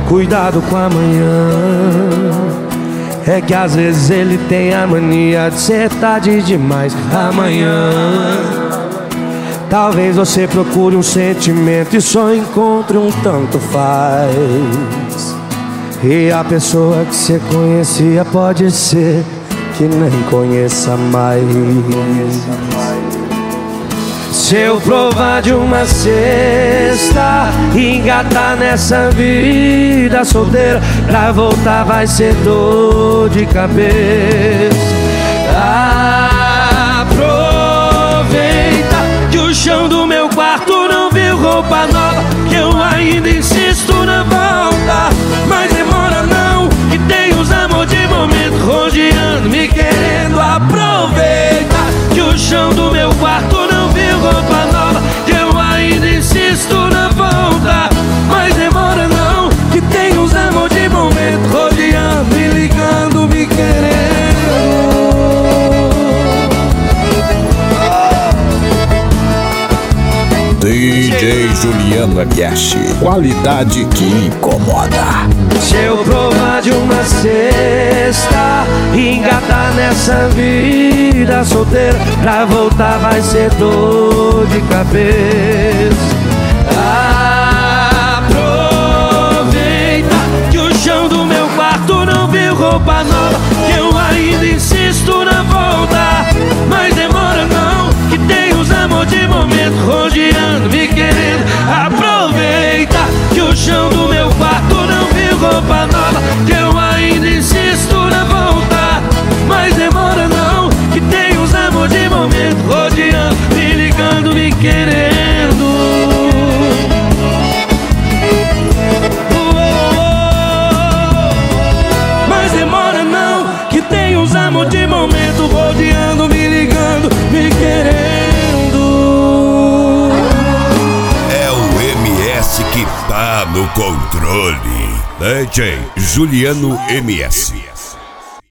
cuidado com amanhã. É que às vezes ele tem a mania de ser tarde demais. Amanhã talvez você procure um sentimento e só encontre um tanto faz. E a pessoa que você conhecia pode ser que nem conheça mais. Se eu provar de uma cesta e engatar nessa vida solteira, pra voltar vai ser dor de cabeça. Aproveita que o chão do meu quarto não viu roupa nova, que eu ainda insisto na volta. Mas demora não, que tem os amor de momento rodeando, me querendo. Aproveita que o chão do meu quarto não viu roupa nova, que eu ainda insisto na volta. Mas demora não, que tem os amor de momento rodeando, me ligando, me querendo. DJ Juliano MS, qualidade que incomoda. Se eu provar de uma cesta e engatar nessa vida solteira, pra voltar vai ser dor de cabeça. Aproveita que o chão do meu quarto não viu roupa nova, que eu ainda insisto na volta. Mas demora não, que tem os amor de momento rodeando, me querendo. Aproveita que o chão do meu quarto não viu roupa nova, que eu ainda insisto na volta. Mas demora não, que tem os amor de momento rodeando, me ligando, me querendo. Mas demora não, que tem os amor de momento rodeando, me ligando, me querendo. É o MS que tá no controle. DJ Juliano MS.